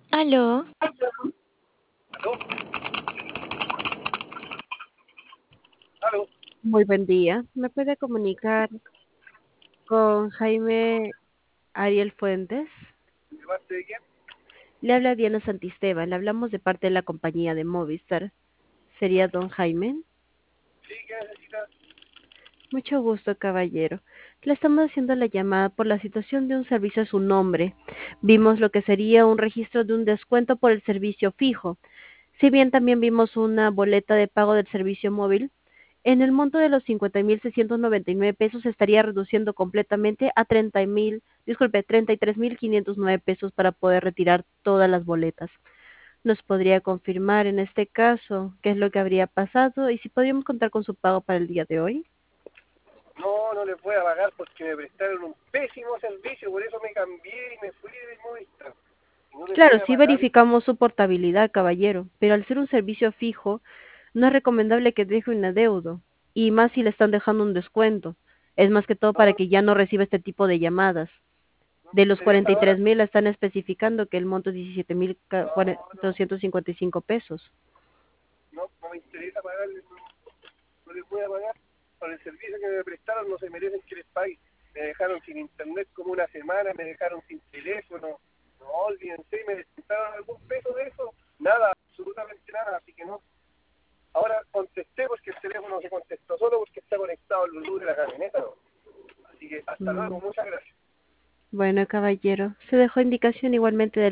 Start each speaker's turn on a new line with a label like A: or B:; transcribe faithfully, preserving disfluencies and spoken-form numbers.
A: ¿Aló?
B: ¿Aló? ¿Aló?
C: Muy buen día. ¿Me puede comunicar con Jaime Ariel Fuentes?
B: ¿De parte de quién?
C: Le habla Diana Santisteban. Le hablamos de parte de la compañía de Movistar. ¿Sería don Jaime?
B: Sí, ¿qué necesita?
C: Mucho gusto, caballero. Le estamos haciendo la llamada por la situación de un servicio a su nombre. Vimos lo que sería un registro de un descuento por el servicio fijo. Si bien también vimos una boleta de pago del servicio móvil, en el monto de los cincuenta mil seiscientos noventa y nueve pesos se estaría reduciendo completamente a treinta mil, disculpe, treinta y tres mil quinientos nueve pesos para poder retirar todas las boletas. ¿Nos podría confirmar en este caso qué es lo que habría pasado y si podríamos contar con su pago para el día de hoy?
B: No, no les voy a pagar porque me prestaron un pésimo servicio, por eso me cambié y me fui de Movistar. Y no les
C: Claro,
B: voy a
C: sí
B: pagar.
C: verificamos su portabilidad, caballero, pero al ser un servicio fijo, no es recomendable que deje un adeudo, y más si le están dejando un descuento. Es más que todo
B: No,
C: para que ya no reciba este tipo de llamadas.
B: no me
C: De los
B: interesa
C: cuarenta y tres
B: ahora.
C: mil están especificando que el monto es diecisiete mil
B: No, no,
C: doscientos cincuenta y cinco pesos.
B: no, no me interesa pagarles. No, no les voy a pagar. Por el servicio que me prestaron no se merecen que les pague. Me dejaron sin internet como una semana, me dejaron sin teléfono. No, olvídense, me descontaron algún peso de eso. Nada, absolutamente nada, así que no. Ahora contesté porque el teléfono se contestó solo porque está conectado al Bluetooth de la camioneta, ¿no? Así que hasta
C: Mm,
B: luego, muchas gracias.
C: Bueno, caballero, se dejó indicación igualmente de